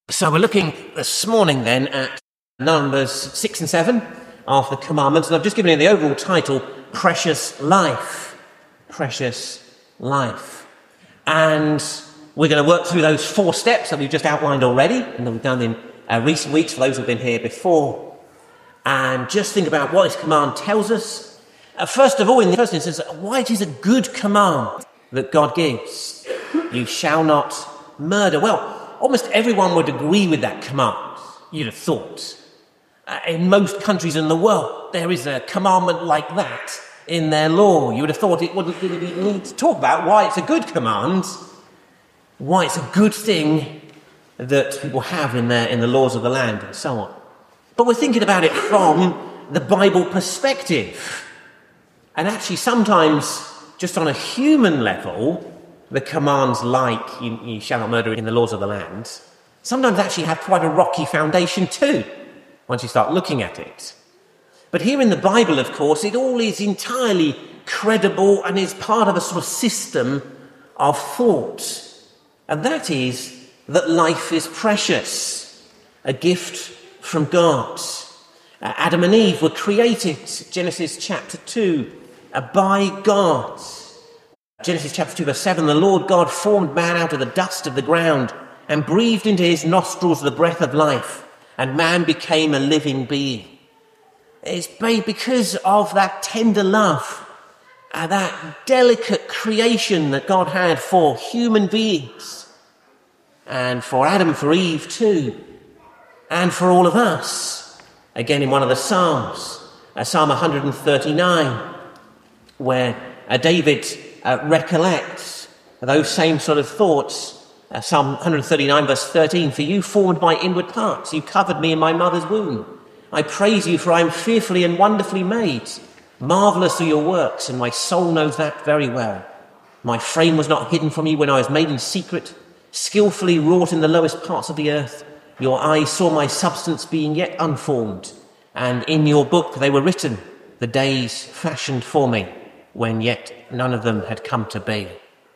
So we're looking this morning then at Numbers 6 and 7 of the Commandments, and I've just given you the overall title, Precious Life. Precious Life. And we're going to work through those 4 steps that we've just outlined already, and that we've done in recent weeks for those who've been here before. And just think about what this command tells us. First of all, in the first instance, why it is a good command that God gives. You shall not murder. Well, almost everyone would agree with that command, you'd have thought. In most countries in the world, there is a commandment like that in their law. You would have thought it wouldn't really need to talk about why it's a good command, why it's a good thing that people have in the laws of the land and so on. But we're thinking about it from the Bible perspective. And actually sometimes, just on a human level, the commands like you shall not murder in the laws of the land sometimes actually have quite a rocky foundation too, once you start looking at it. But here in the Bible, of course, it all is entirely credible and is part of a sort of system of thought. And that is that life is precious, a gift from God. Adam and Eve were created, Genesis chapter 2, by God. Genesis chapter 2 verse 7, the Lord God formed man out of the dust of the ground and breathed into his nostrils the breath of life, and man became a living being. It's because of that tender love, that delicate creation that God had for human beings, and for Adam and for Eve too, and for all of us. Again, in one of the Psalms, Psalm 139, where David recollects those same sort of thoughts. Psalm 139 verse 13, for you formed my inward parts, you covered me in my mother's womb. I praise you, for I am fearfully and wonderfully made. Marvellous are your works, and my soul knows that very well. My frame was not hidden from you when I was made in secret, skillfully wrought in the lowest parts of the earth. Your eyes saw my substance being yet unformed, and in your book they were written, the days fashioned for me, when yet none of them had come to be.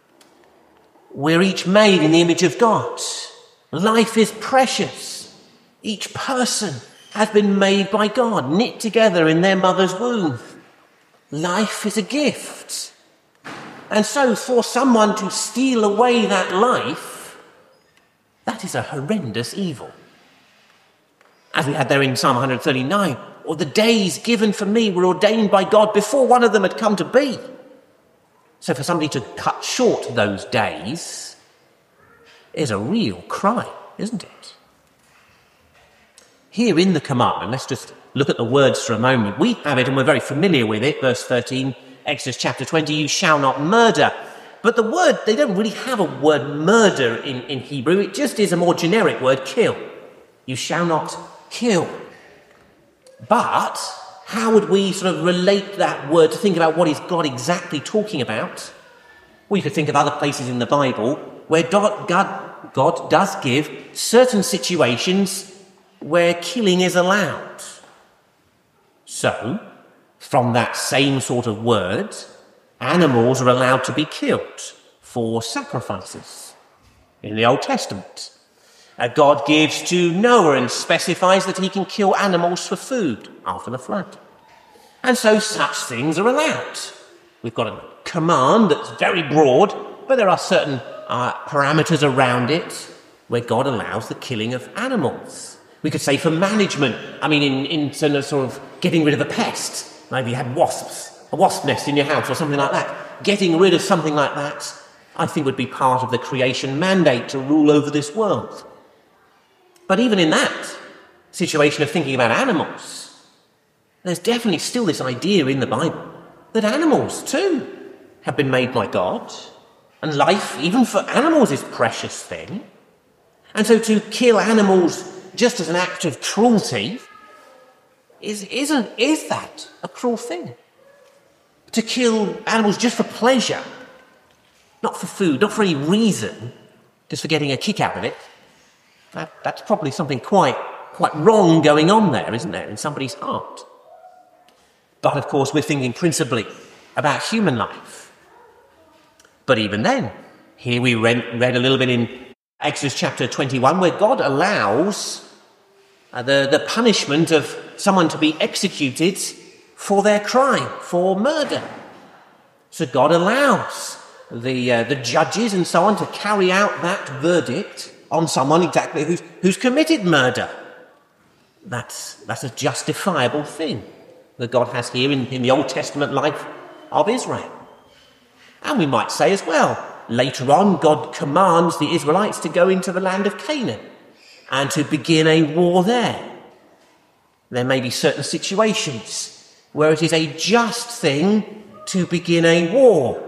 We're each made in the image of God. Life is precious. Each person has been made by God, knit together in their mother's womb. Life is a gift. And so for someone to steal away that life, that is a horrendous evil. As we had there in Psalm 139, or the days given for me were ordained by God before one of them had come to be. So for somebody to cut short those days is a real crime, isn't it? Here in the commandment, let's just look at the words for a moment. We have it and we're very familiar with it. Verse 13, Exodus chapter 20, you shall not murder. But the word, they don't really have a word murder in Hebrew. It just is a more generic word, kill. You shall not kill. But how would we sort of relate that word to think about what is God exactly talking about? Well, you could think of other places in the Bible where God does give certain situations where killing is allowed. So, from that same sort of word, animals are allowed to be killed for sacrifices in the Old Testament. God gives to Noah and specifies that he can kill animals for food after the flood. And so such things are allowed. We've got a command that's very broad, but there are certain parameters around it where God allows the killing of animals. We could say for management, in sort of getting rid of a pest. Maybe you had a wasp nest in your house or something like that. Getting rid of something like that, I think, would be part of the creation mandate to rule over this world. But even in that situation of thinking about animals, there's definitely still this idea in the Bible that animals too have been made by God, and life, even for animals, is a precious thing. And so to kill animals just as an act of cruelty, is that a cruel thing? To kill animals just for pleasure, not for food, not for any reason, just for getting a kick out of it, that's probably something quite wrong going on there, isn't there, in somebody's heart? But of course, we're thinking principally about human life. But even then, here we read a little bit in Exodus chapter 21, where God allows the punishment of someone to be executed for their crime, for murder. So God allows the judges and so on to carry out that verdict on someone exactly who's committed murder. That's a justifiable thing that God has here in the Old Testament life of Israel. And we might say as well, later on, God commands the Israelites to go into the land of Canaan and to begin a war there. There may be certain situations where it is a just thing to begin a war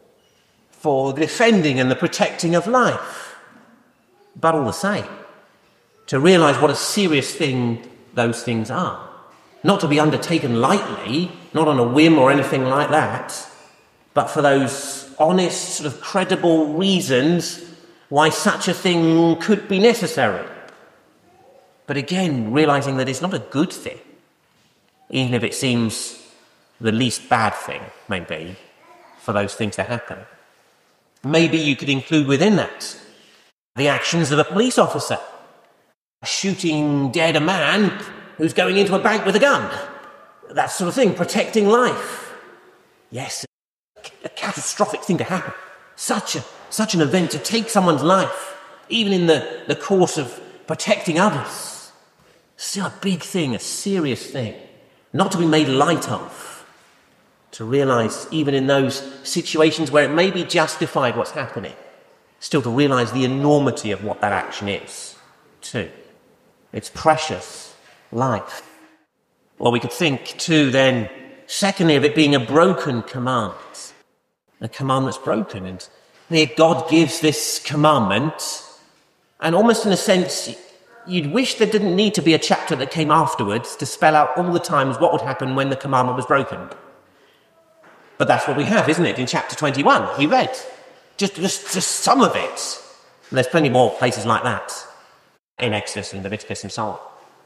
for the defending and the protecting of life. But all the same, to realise what a serious thing those things are. Not to be undertaken lightly, not on a whim or anything like that, but for those honest, sort of credible reasons why such a thing could be necessary. But again, realising that it's not a good thing, even if it seems the least bad thing, maybe, for those things to happen. Maybe you could include within that the actions of a police officer shooting dead a man who's going into a bank with a gun. That sort of thing, protecting life. Yes, a catastrophic thing to happen. Such an event to take someone's life, even in the course of protecting others. Still a big thing, a serious thing, not to be made light of. To realise, even in those situations where it may be justified what's happening, still to realise the enormity of what that action is, too. It's precious life. Well, we could think, too, then, secondly, of it being a broken command. A command that's broken. And here God gives this commandment, and almost in a sense, you'd wish there didn't need to be a chapter that came afterwards to spell out all the times what would happen when the commandment was broken. But that's what we have, isn't it? In chapter 21, we read just some of it. And there's plenty more places like that in Exodus and Leviticus and so on.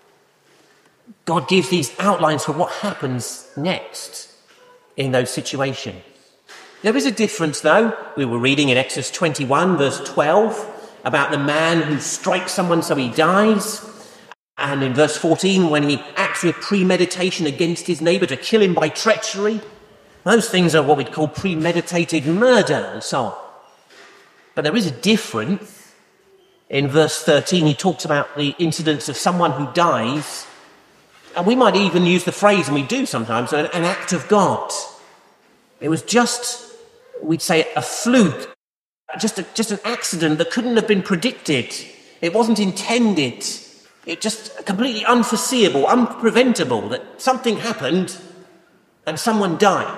God gives these outlines for what happens next in those situations. There is a difference, though. We were reading in Exodus 21, verse 12, about the man who strikes someone so he dies. And in verse 14, when he acts with premeditation against his neighbour to kill him by treachery. Those things are what we'd call premeditated murder and so on. But there is a difference. In verse 13, he talks about the incidents of someone who dies. And we might even use the phrase, and we do sometimes, an act of God. It was just, we'd say, a fluke, just an accident that couldn't have been predicted. It wasn't intended. It just completely unforeseeable, unpreventable, that something happened and someone died.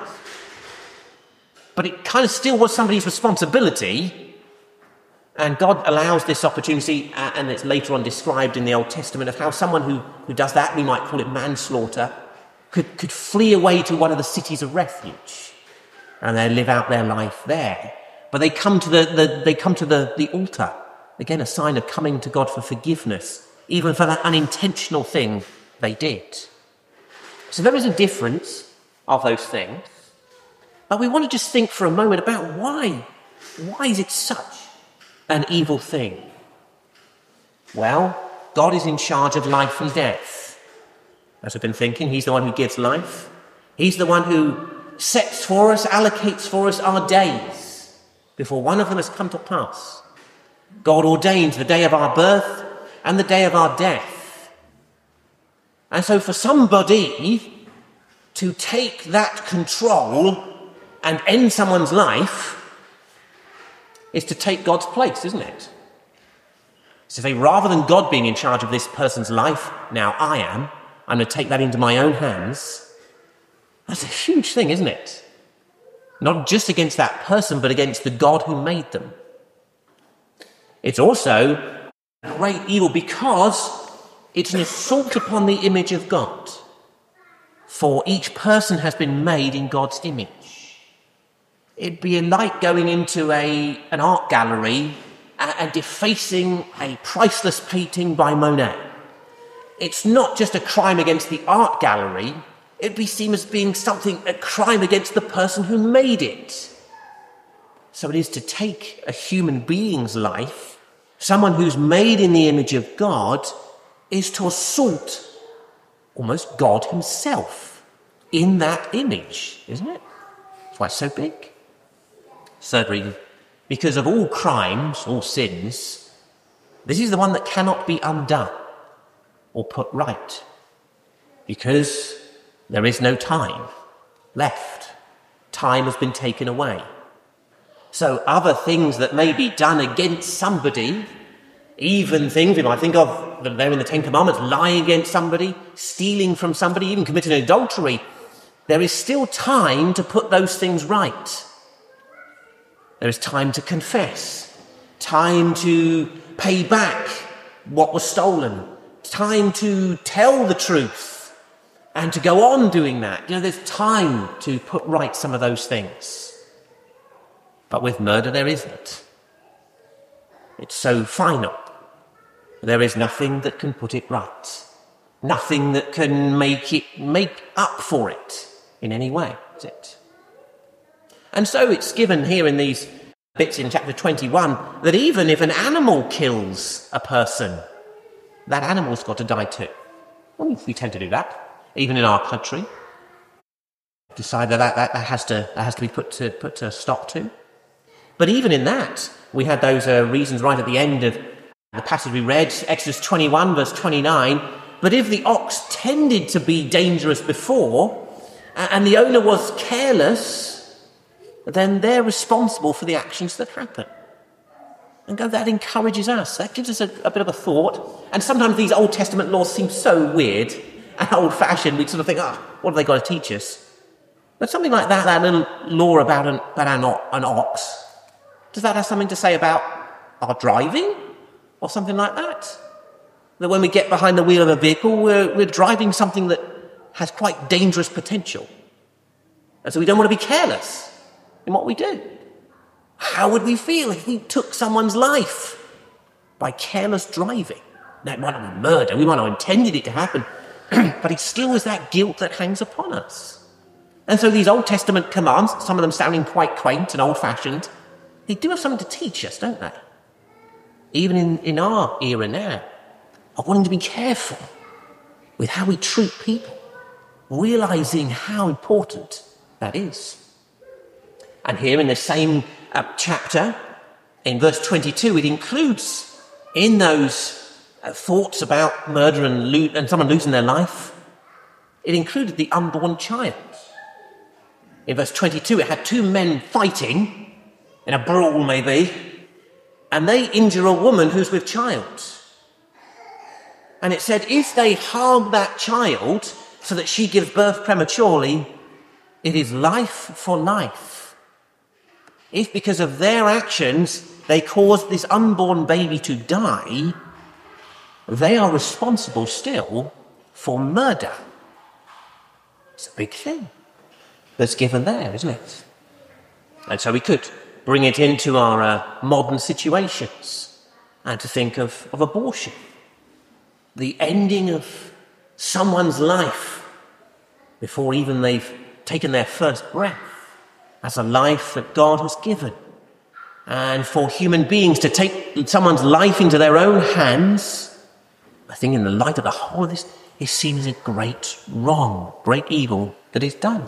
But it kind of still was somebody's responsibility, and God allows this opportunity, and it's later on described in the Old Testament, of how someone who does that, we might call it manslaughter, could flee away to one of the cities of refuge, and they live out their life there. But they come to the altar, again a sign of coming to God for forgiveness, even for that unintentional thing they did. So there is a difference of those things. But we want to just think for a moment about why. Why is it such an evil thing? Well, God is in charge of life and death. As I've been thinking, he's the one who gives life. He's the one who sets for us, allocates for us our days before one of them has come to pass. God ordains the day of our birth and the day of our death. And so for somebody to take that control and end someone's life is to take God's place, isn't it? So say, rather than God being in charge of this person's life, now I'm going to take that into my own hands. That's a huge thing, isn't it? Not just against that person, but against the God who made them. It's also a great evil because it's an assault upon the image of God. For each person has been made in God's image. It'd be like going into an art gallery and defacing a priceless painting by Monet. It's not just a crime against the art gallery, it'd be seen as being a crime against the person who made it. So it is to take a human being's life someone who's made in the image of God, is to assault almost God himself in that image, isn't it? That's why it's so big. Third reason, because of all crimes, all sins, this is the one that cannot be undone or put right, because there is no time left. Time has been taken away. So other things that may be done against somebody, even things we might think of that they're in the Ten Commandments, lying against somebody, stealing from somebody, even committing adultery, there is still time to put those things right. There is time to confess, time to pay back what was stolen, time to tell the truth and to go on doing that. There's time to put right some of those things. But with murder, there isn't. It's so final. There is nothing that can put it right. Nothing that can make up for it in any way, is it? And so it's given here in these bits in chapter 21 that even if an animal kills a person, that animal's got to die too. Well, we tend to do that, even in our country. Decide that has to be put to stop to. But even in that, we had those reasons right at the end of the passage we read, Exodus 21, verse 29. But if the ox tended to be dangerous before, and the owner was careless, then they're responsible for the actions that happen. And that encourages us. That gives us a bit of a thought. And sometimes these Old Testament laws seem so weird and old-fashioned, we sort of think, what have they got to teach us? But something like that little law about an ox, does that have something to say about our driving? Or something like that? That when we get behind the wheel of a vehicle, we're driving something that has quite dangerous potential. And so we don't want to be careless in what we do. How would we feel if we took someone's life by careless driving? Now, it might not be murder, we might not have intended it to happen, but it still is that guilt that hangs upon us. And so these Old Testament commands, some of them sounding quite quaint and old-fashioned, they do have something to teach us, don't they? Even in our era now, of wanting to be careful with how we treat people, realising how important that is. And here in the same chapter, in verse 22, it includes in those thoughts about murder and someone losing their life, it included the unborn child. In verse 22, it had two men fighting, in a brawl maybe, and they injure a woman who's with child. And it said, if they harm that child so that she gives birth prematurely, it is life for life. If because of their actions they caused this unborn baby to die, they are responsible still for murder. It's a big thing that's given there, isn't it? And so we could bring it into our modern situations and to think of abortion. The ending of someone's life before even they've taken their first breath as a life that God has given. And for human beings to take someone's life into their own hands, I think in the light of the whole of this, it seems a great wrong, great evil that is done.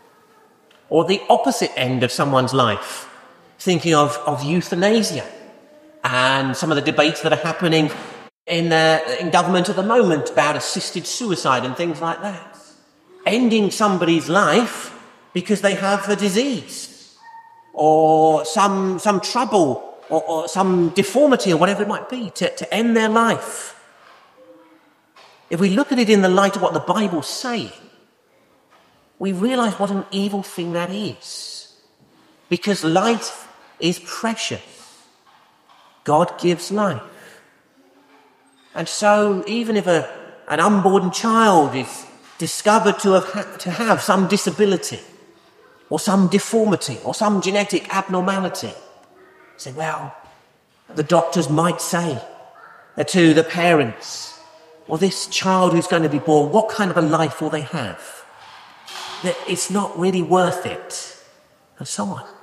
Or the opposite end of someone's life, thinking of euthanasia and some of the debates that are happening in government at the moment about assisted suicide and things like that. Ending somebody's life because they have a disease or some trouble or some deformity or whatever it might be, to end their life. If we look at it in the light of what the Bible's saying, we realise what an evil thing that is. Because life is precious. God gives life. And so even if an unborn child is discovered to have some disability or some deformity or some genetic abnormality, say, well, the doctors might say to the parents, well, this child who's going to be born, what kind of a life will they have? That it's not really worth it, and so on.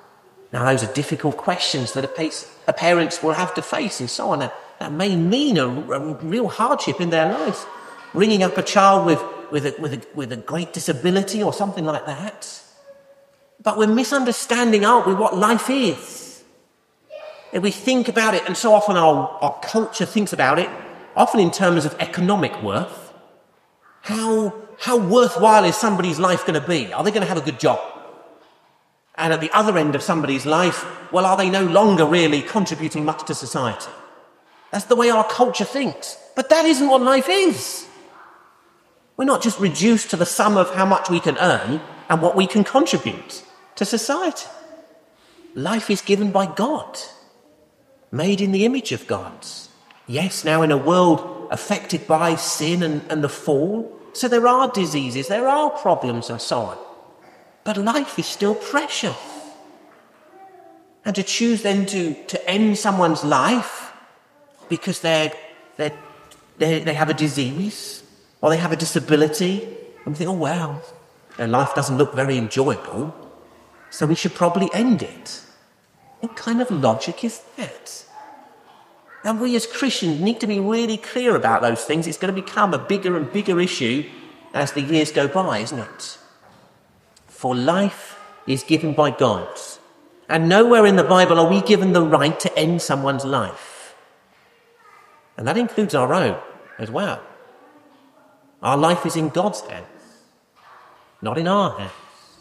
Now, those are difficult questions that a parents will have to face and so on. That may mean a real hardship in their lives. Bringing up a child with a great disability or something like that. But we're misunderstanding, aren't we, what life is? If we think about it, and so often our culture thinks about it, often in terms of economic worth, how worthwhile is somebody's life going to be? Are they going to have a good job? And at the other end of somebody's life, well, are they no longer really contributing much to society? That's the way our culture thinks. But that isn't what life is. We're not just reduced to the sum of how much we can earn and what we can contribute to society. Life is given by God, made in the image of God. Yes, now in a world affected by sin and the fall, so there are diseases, there are problems and so on. But life is still precious. And to choose then to end someone's life because they have a disease or they have a disability, and we think, oh wow, their life doesn't look very enjoyable, so we should probably end it. What kind of logic is that? And we as Christians need to be really clear about those things. It's going to become a bigger and bigger issue as the years go by, isn't it? For life is given by God. And nowhere in the Bible are we given the right to end someone's life. And that includes our own as well. Our life is in God's hands, not in our hands.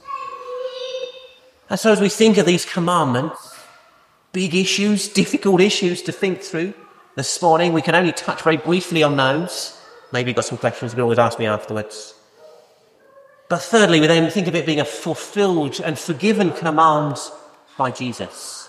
And so as we think of these commandments, big issues, difficult issues to think through, this morning we can only touch very briefly on those. Maybe you've got some questions, you can always ask me afterwards. But thirdly, we then think of it being a fulfilled and forgiven command by Jesus.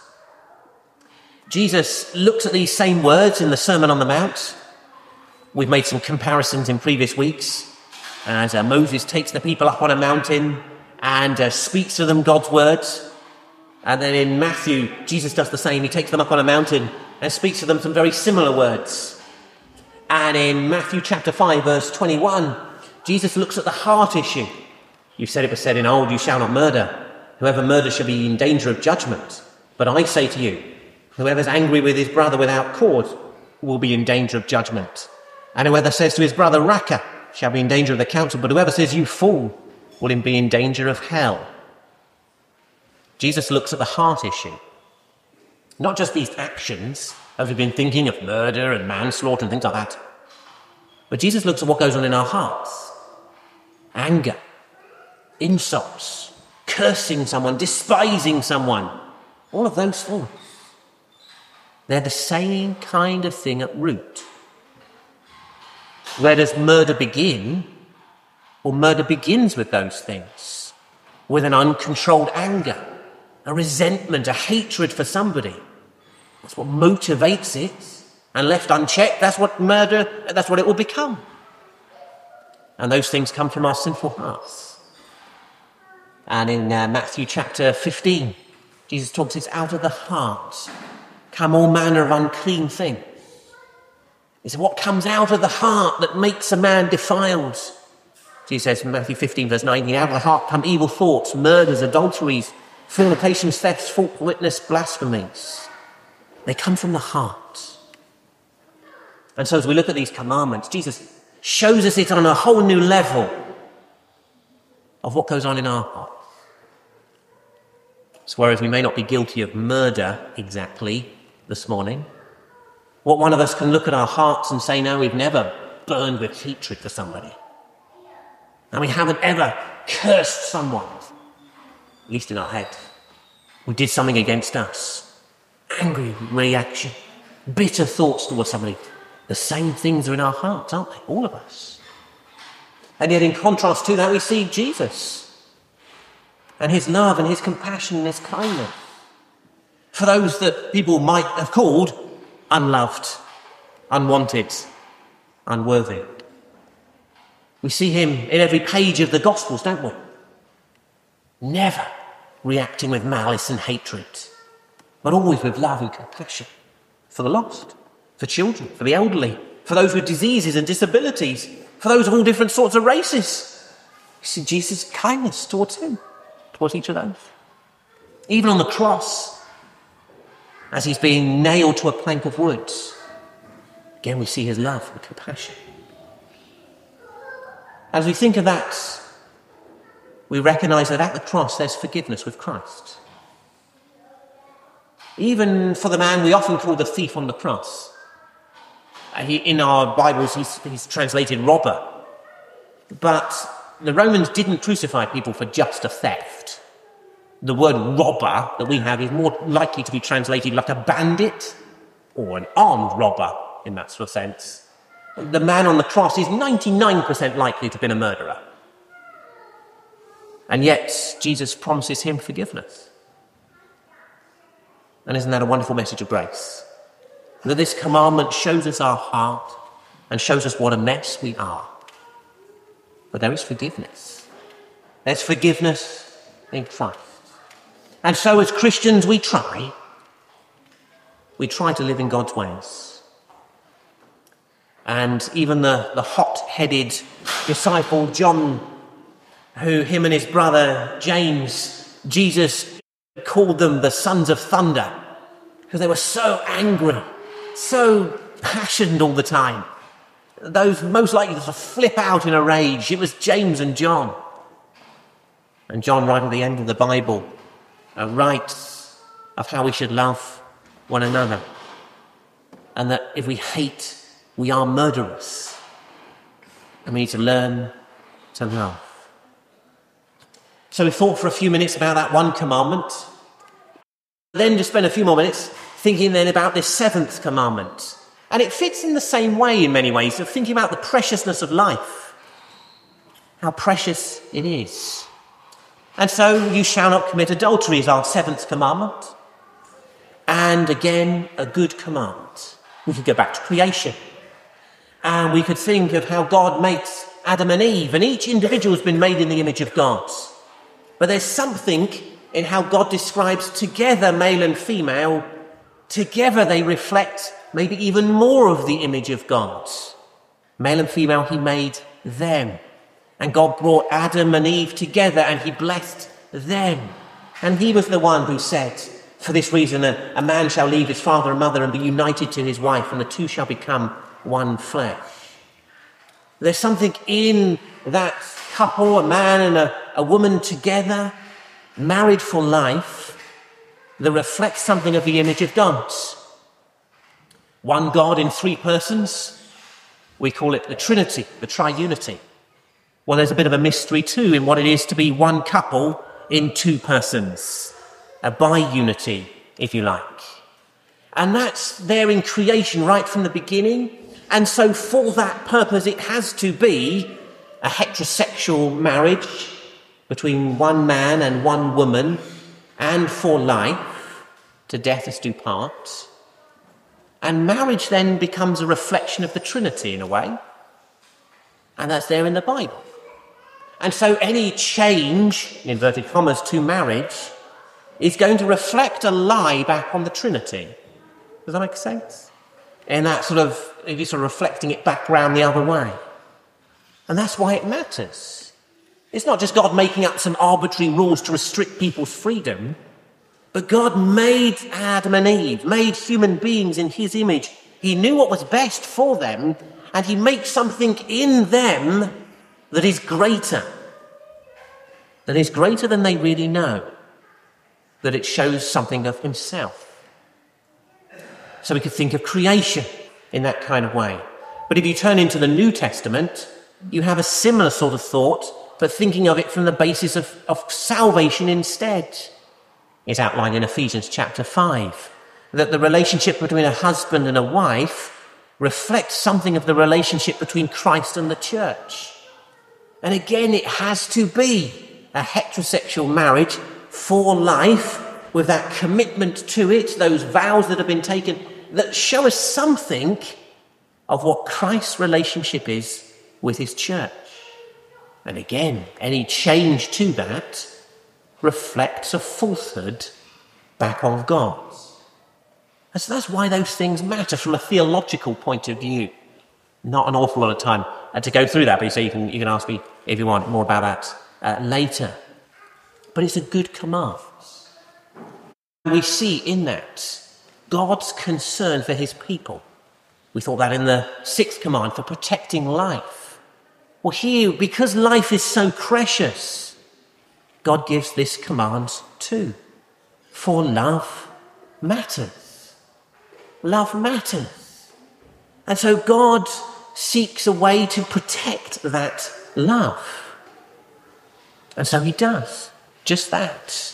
Jesus looks at these same words in the Sermon on the Mount. We've made some comparisons in previous weeks as Moses takes the people up on a mountain and speaks to them God's words. And then in Matthew, Jesus does the same. He takes them up on a mountain and speaks to them some very similar words. And in Matthew chapter 5, verse 21, Jesus looks at the heart issue. You said it was said in old, you shall not murder. Whoever murders shall be in danger of judgment. But I say to you, whoever's angry with his brother without cause will be in danger of judgment. And whoever says to his brother, Raca, shall be in danger of the council. But whoever says, you fool, will be in danger of hell. Jesus looks at the heart issue. Not just these actions, as we've been thinking of murder and manslaughter and things like that. But Jesus looks at what goes on in our hearts. Anger, insults, cursing someone, despising someone. All of those things. They're the same kind of thing at root. Where does murder begin? Well, murder begins with those things. With an uncontrolled anger, a resentment, a hatred for somebody. That's what motivates it. And left unchecked, that's what it will become. And those things come from our sinful hearts. And in Matthew chapter 15, Jesus talks, it's out of the heart come all manner of unclean things. It's what comes out of the heart that makes a man defiled. Jesus says in Matthew 15, verse 19, out of the heart come evil thoughts, murders, adulteries, fornications, thefts, false witness, blasphemies. They come from the heart. And so as we look at these commandments, Jesus shows us it on a whole new level of what goes on in our heart. So whereas we may not be guilty of murder exactly this morning, what one of us can look at our hearts and say, no, we've never burned with hatred for somebody. And we haven't ever cursed someone, at least in our head, who did something against us. Angry reaction, bitter thoughts towards somebody. The same things are in our hearts, aren't they? All of us. And yet in contrast to that, we see Jesus and his love and his compassion and his kindness for those that people might have called unloved, unwanted, unworthy. We see him in every page of the Gospels, don't we? Never reacting with malice and hatred, but always with love and compassion for the lost, for children, for the elderly, for those with diseases and disabilities, for those of all different sorts of races. You see Jesus' kindness towards him, towards each of those. Even on the cross, as he's being nailed to a plank of wood. Again, we see his love and compassion. As we think of that, we recognise that at the cross there's forgiveness with Christ. Even for the man we often call the thief on the cross. In our Bibles he's translated robber. But the Romans didn't crucify people for just a theft. The word robber that we have is more likely to be translated like a bandit or an armed robber in that sort of sense. The man on the cross is 99% likely to have been a murderer. And yet Jesus promises him forgiveness. And isn't that a wonderful message of grace? That this commandment shows us our heart and shows us what a mess we are. But there is forgiveness. There's forgiveness in Christ. And so as Christians we try to live in God's ways. And even the hot-headed disciple John, who him and his brother James, Jesus called them the sons of thunder, because they were so angry, so passionate all the time. Those most likely to flip out in a rage, it was James and John. And John, right at the end of the Bible, writes of how we should love one another. And that if we hate, we are murderers. And we need to learn to love. So we thought for a few minutes about that one commandment. Then just spend a few more minutes thinking then about this seventh commandment. And it fits in the same way in many ways of thinking about the preciousness of life. How precious it is. And so, you shall not commit adultery is our seventh commandment. And again, a good command. We could go back to creation. And we could think of how God makes Adam and Eve. And each individual has been made in the image of God. But there's something in how God describes together male and female. Together they reflect maybe even more of the image of God. Male and female, he made them. And God brought Adam and Eve together and he blessed them. And he was the one who said, for this reason, a man shall leave his father and mother and be united to his wife, and the two shall become one flesh. There's something in that couple, a man and a woman together, married for life, that reflects something of the image of God. One God in three persons, we call it the Trinity, the Triunity. Well, there's a bit of a mystery too in what it is to be one couple in two persons, a bi-unity, if you like. And that's there in creation right from the beginning. And so for that purpose, it has to be a heterosexual marriage between one man and one woman, and for life, to death us do part. And marriage then becomes a reflection of the Trinity in a way. And that's there in the Bible. And so any change, in inverted commas, to marriage is going to reflect a lie back on the Trinity. Does that make sense? And that sort of reflecting it back round the other way. And that's why it matters. It's not just God making up some arbitrary rules to restrict people's freedom, but God made Adam and Eve, made human beings in his image. He knew what was best for them, and he makes something in them that is greater than they really know, that it shows something of himself. So we could think of creation in that kind of way. But if you turn into the New Testament, you have a similar sort of thought, but thinking of it from the basis of salvation instead. It's outlined in Ephesians chapter 5, that the relationship between a husband and a wife reflects something of the relationship between Christ and the church. And again, it has to be a heterosexual marriage for life, with that commitment to it, those vows that have been taken, that show us something of what Christ's relationship is with his church. And again, any change to that reflects a falsehood back on God. And so that's why those things matter from a theological point of view. Not an awful lot of time to go through that, but so you can ask me if you want more about that later. But it's a good command. We see in that God's concern for his people. We thought that in the 6th command, for protecting life. Well, here, because life is so precious, God gives this command too. For love matters. Love matters. And so God seeks a way to protect that love. And so he does just that.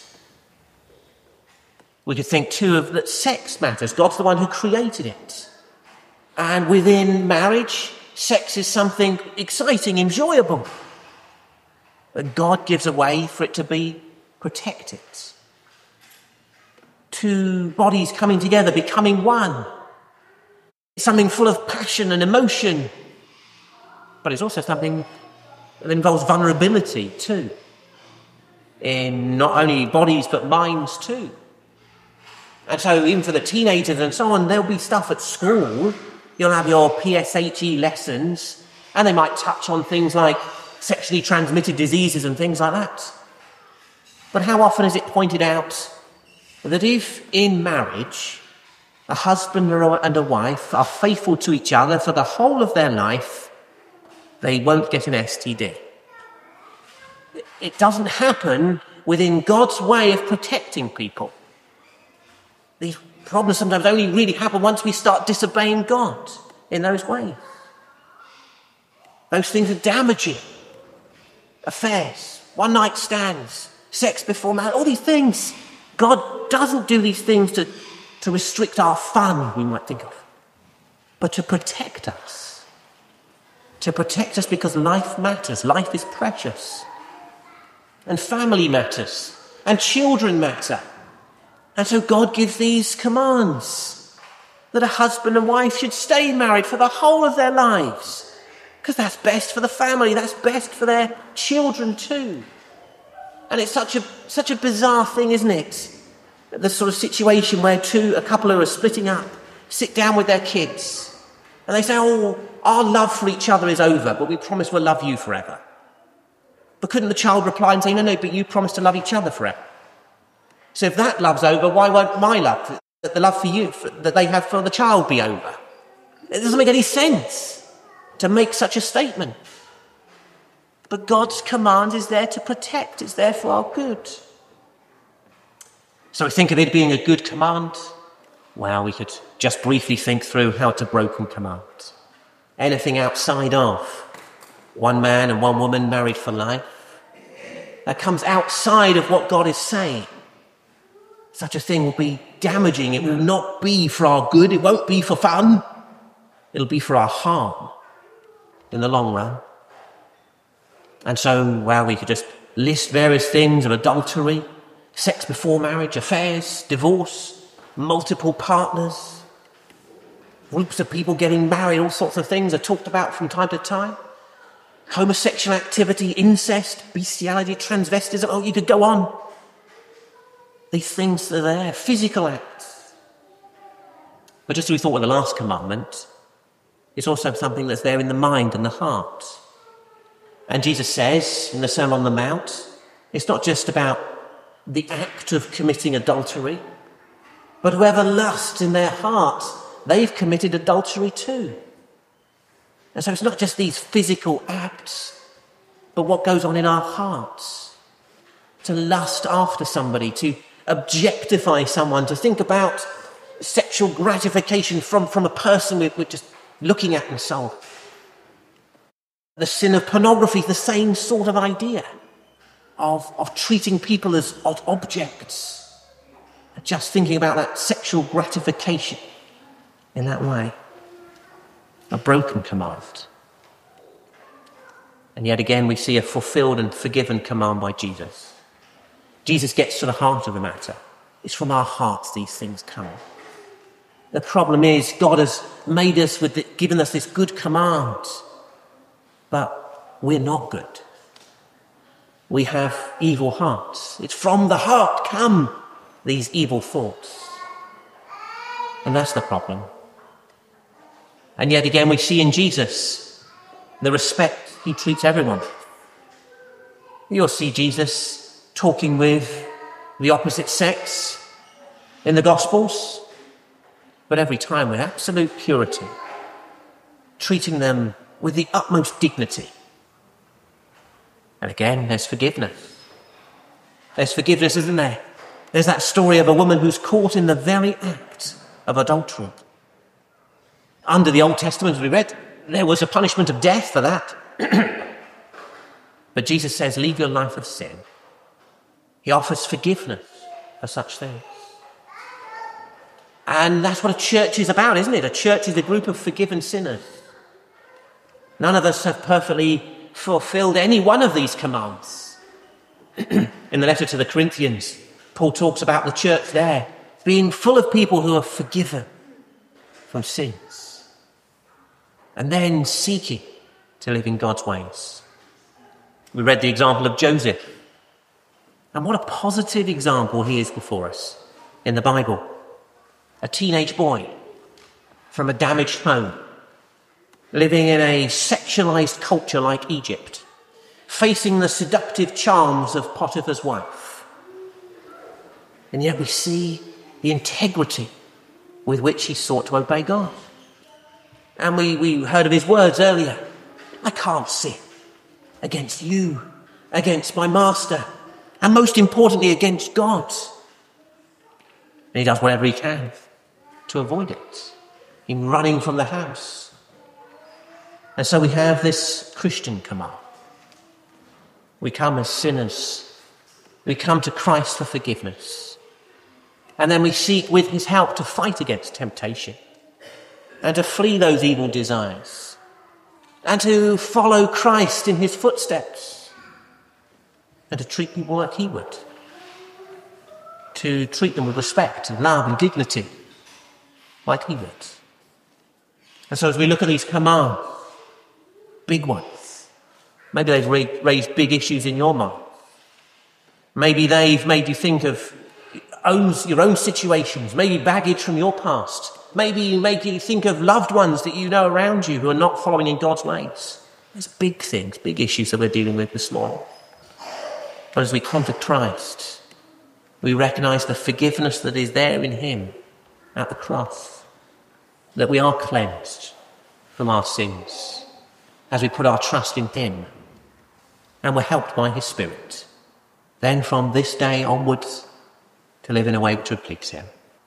We could think too of that sex matters. God's the one who created it. And within marriage, sex is something exciting, enjoyable. But God gives a way for it to be protected. Two bodies coming together, becoming one. It's something full of passion and emotion. But it's also something that involves vulnerability too. In not only bodies, but minds too. And so even for the teenagers and so on, there'll be stuff at school. You'll have your PSHE lessons, and they might touch on things like sexually transmitted diseases and things like that. But how often is it pointed out that if in marriage a husband and a wife are faithful to each other for the whole of their life, they won't get an STD? It doesn't happen within God's way of protecting people. These problems sometimes only really happen once we start disobeying God in those ways. Those things are damaging. Affairs, one-night stands, sex before marriage, all these things. God doesn't do these things to restrict our fun, we might think of, but to protect us. To protect us because life matters. Life is precious. And family matters. And children matter. And so God gives these commands that a husband and wife should stay married for the whole of their lives, because that's best for the family, that's best for their children too. And it's such a bizarre thing, isn't it? The sort of situation where a couple who are splitting up sit down with their kids and they say, oh, our love for each other is over, but we promise we'll love you forever. But couldn't the child reply and say, no, but you promised to love each other forever? So if that love's over, why won't my love, the love for you, that they have for the child, be over? It doesn't make any sense to make such a statement. But God's command is there to protect. It's there for our good. So we think of it being a good command. Well, we could just briefly think through how it's a broken command. Anything outside of one man and one woman married for life, that comes outside of what God is saying, such a thing will be damaging. It will not be for our good. It won't be for fun. It'll be for our harm in the long run. And so, well, we could just list various things of adultery, sex before marriage, affairs, divorce, multiple partners, groups of people getting married, all sorts of things are talked about from time to time. Homosexual activity, incest, bestiality, transvestism, oh, you could go on. These things are there, physical acts. But just as we thought with the last commandment, it's also something that's there in the mind and the heart. And Jesus says in the Sermon on the Mount, it's not just about the act of committing adultery, but whoever lusts in their heart, they've committed adultery too. And so it's not just these physical acts, but what goes on in our hearts. To lust after somebody, to objectify someone, to think about sexual gratification from a person we're just looking at and so on. The sin of pornography is the same sort of idea of treating people as objects, just thinking about that sexual gratification in that way. A broken command. And yet again we see a fulfilled and forgiven command by Jesus. Jesus gets to the heart of the matter. It's from our hearts these things come. The problem is God has made us given us this good command, but we're not good. We have evil hearts. It's from the heart come these evil thoughts. And that's the problem. And yet again we see in Jesus the respect he treats everyone. You'll see Jesus talking with the opposite sex in the Gospels. but every time with absolute purity, treating them with the utmost dignity. And again, there's forgiveness. There's forgiveness, isn't there? There's that story of a woman who's caught in the very act of adultery. Under the Old Testament, as we read, there was a punishment of death for that. But Jesus says, leave your life of sin. He offers forgiveness for such things. And that's what a church is about, isn't it? A church is a group of forgiven sinners. None of us have perfectly fulfilled any one of these commands. In the letter to the Corinthians, Paul talks about the church there being full of people who are forgiven from sins and then seeking to live in God's ways. We read the example of Joseph, and what a positive example he is before us in the Bible. A teenage boy from a damaged home, living in a sexualized culture like Egypt, facing the seductive charms of Potiphar's wife. And yet we see the integrity with which he sought to obey God. And we heard of his words earlier. I can't sin against you, against my master, and most importantly, against God. And he does whatever he can to avoid it, in running from the house. And so we have this Christian command. We come as sinners. We come to Christ for forgiveness. And then we seek with his help to fight against temptation and to flee those evil desires and to follow Christ in his footsteps and to treat people like he would, to treat them with respect and love and dignity like he would. And so as we look at these commands, big ones, maybe they've raised big issues in your mind. Maybe they've made you think of your own situations, maybe baggage from your past. Maybe you make you think of loved ones that you know around you who are not following in God's ways. There's big things, big issues that we're dealing with this morning. But as we come to Christ, we recognise the forgiveness that is there in him at the cross, that we are cleansed from our sins as we put our trust in him, and we're helped by his Spirit. Then from this day onwards, to live in a way which would please him.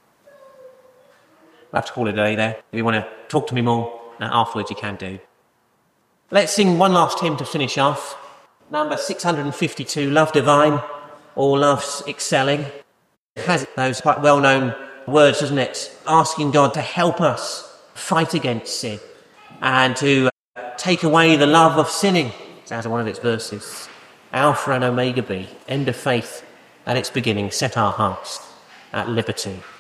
I'll have to call it a day there. If you want to talk to me more afterwards, you can do. Let's sing one last hymn to finish off. Number 652, Love Divine, or Love's Excelling. It has those quite well-known words, doesn't it? Asking God to help us fight against sin and to take away the love of sinning. It's out of one of its verses. Alpha and Omega be, end of faith at its beginning, set our hearts at liberty.